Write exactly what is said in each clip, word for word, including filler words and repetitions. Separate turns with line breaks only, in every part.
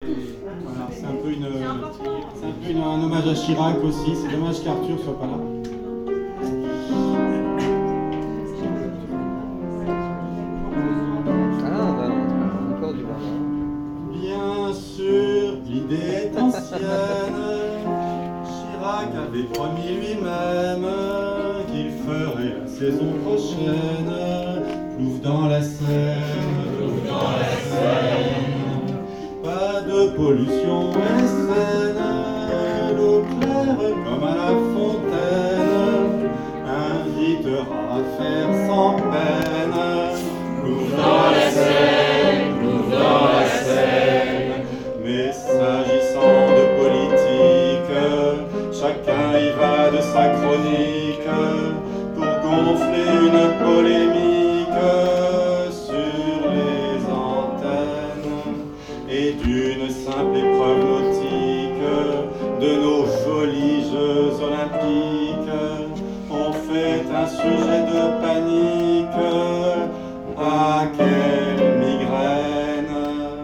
Voilà, c'est un peu, une, c'est un, peu une, un hommage à Chirac aussi. C'est dommage qu'Arthur soit pas là.
Ah, encore du moment.
Bien sûr, l'idée est ancienne. Chirac avait promis lui-même qu'il ferait la saison prochaine Plouf dans la Seine, Plouf dans la Seine. Pas de pollution et saine, l'eau claire comme à la fontaine invitera à faire sans peine. Plouf dans la Seine, Plouf dans la Seine. Mais s'agissant de politique, chacun y va de sa chronique pour gonfler une polémique sur les antennes et d'une simple épreuve nautique de nos jolis Jeux olympiques. On fait un sujet de panique. Ah, quelle migraine!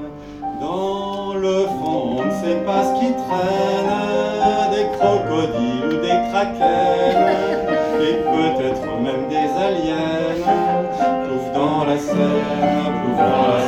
Dans le fond, on ne sait pas ce qui traîne, des crocodiles ou des krakens, et peut-être même des aliens. Plouf dans la Seine, plouf dans la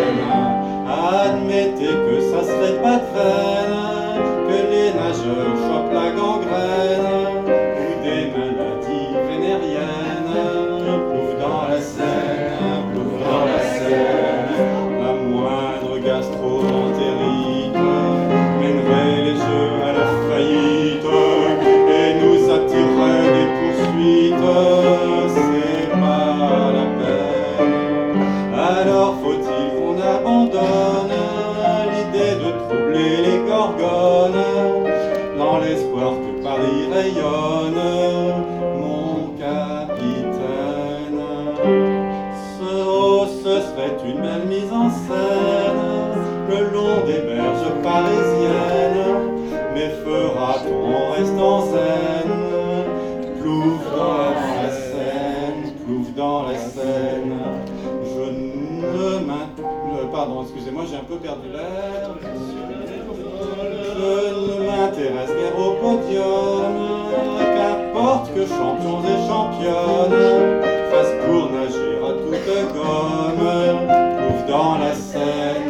Seine. Admettez que ça serait pas de veine, que les nageurs chopent la gangrène, ou des maladies vénériennes. Plouf dans la Seine, plouf dans la Seine. La moindre gastro-entérite mènerait les jeux à la faillite et nous attirerait des poursuites. C'est pas la peine. Alors faut-il qu'on abandonne l'idée de troubler les gorgones dans l'espoir que Paris rayonne, mon capitaine? Ce, oh, ce serait une belle mise en scène le long des berges parisiennes, mais fera-t-on en restant zen? Plouf dans la Seine, plouf dans la Seine. Je ne m'intéresse... Pardon, excusez-moi, j'ai un peu perdu l'air. Je ne m'intéresse guère au podium, qu'importe que champions et championnes fassent pour nager à toute gomme. Plouf dans la Seine,